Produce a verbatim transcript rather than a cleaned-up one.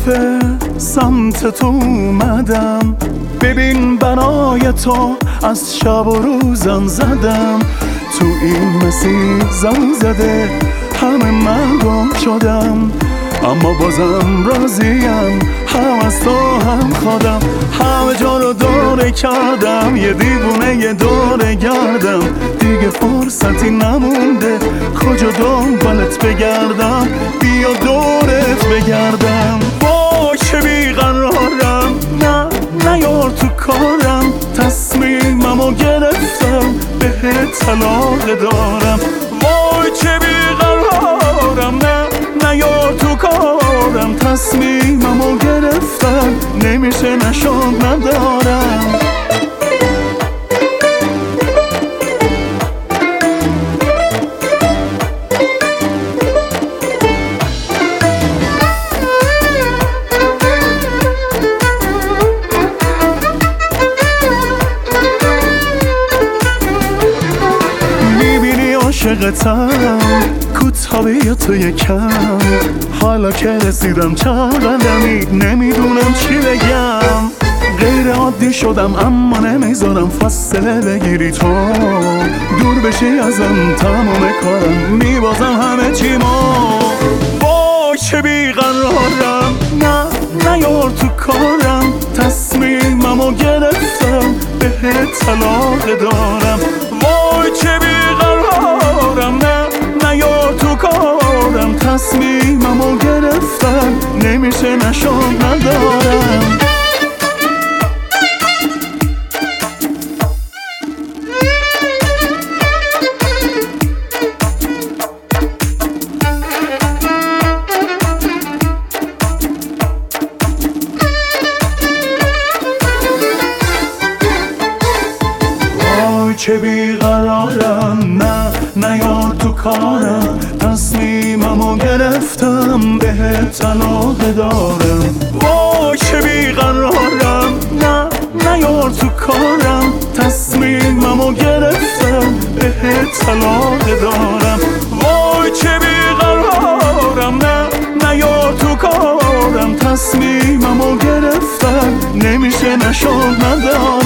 دفعه سمت تو اومدم، ببین برای تو از شب و روزم زدم. تو این مسیر زن زده همه من گم شدم، اما بازم راضیم، هم از تو هم خودم. همه جا رو دوره کردم، یه دیوونه یه دوره گردم. دیگه فرصتی نمونده کجا دنبالت بگردم، بیا دورت بگردم. با که بیقرارم، نه نیار تو کارم، تصمیممو گرفتم بهت طلاق دارم. وای که بیقرارم، نه نیار تو کارم، تصمیممو گرفتم نمیشه نشد ندارم. عاشقتم کوتاه بیا تو یکم، حالا که رسیدم چقدرمی نمیدونم چی بگم. غیر عادی شدم اما نمیذارم فاصله بگیری تو، دور بشی ازم تمام کارم میبازم همه چیمو. وای که بیقرارم، نه نیار تو کارم، تصمیممو گرفتم بهت طلاق دارم. وای که بیقرارم، نه نیار تو کارم، تصمیممو گرفتم نمیشه نشد ندارم. که بیقرارم، نه نیار تو کارم، تصمیممو گرفتم بهت طلاق دارم. وای که بیقرارم، نه نیار تو کارم، تصمیممو گرفتم بهت طلاق دارم. وای که بیقرارم، نه نیار تو کارم، تصمیممو گرفتم نمیشه نشد ندارم.